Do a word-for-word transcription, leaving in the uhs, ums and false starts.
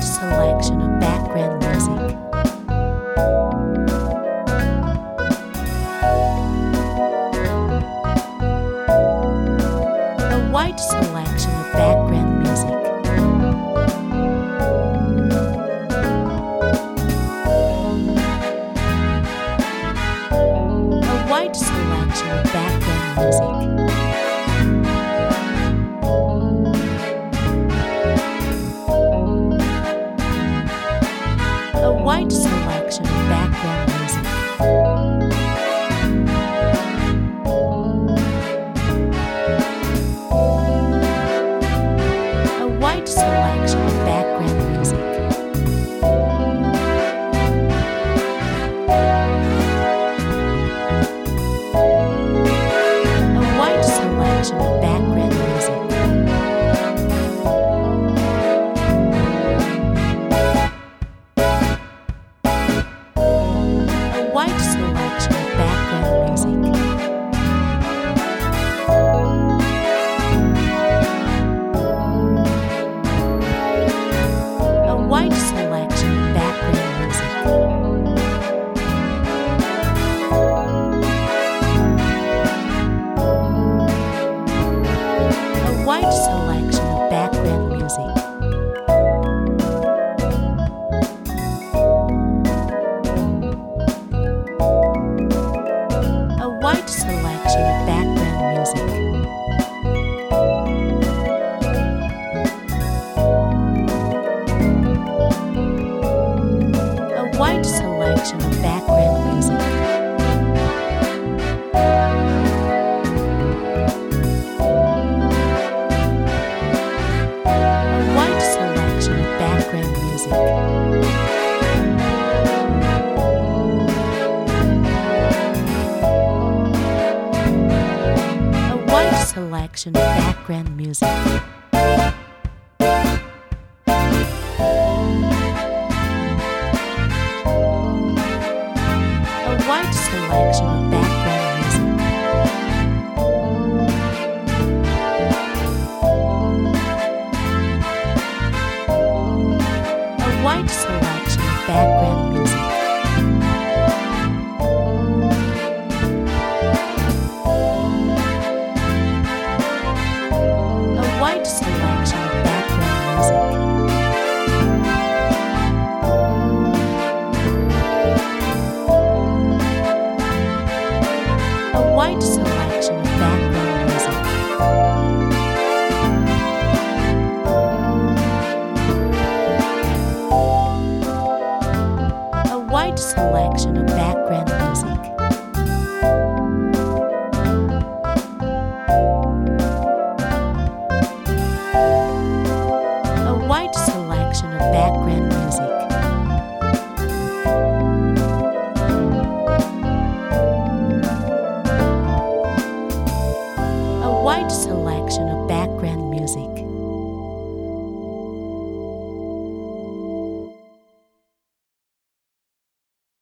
wide selection of background music. A wide selection of background music. A wide selection of background music. A wide selection of background music. A wide selection of background music. A wide selection of background music. Wide selection of background music. A wide selection of background music. A wide selection of background music. A wide selection of background music. A wide selection of background music. A wide selection of background music. Selection of background music. A wide selection of background music. A wide selection of background music. Wide selection of background music. A wide selection of background music. A wide selection of background music. A wide selection of background music. A wide selection of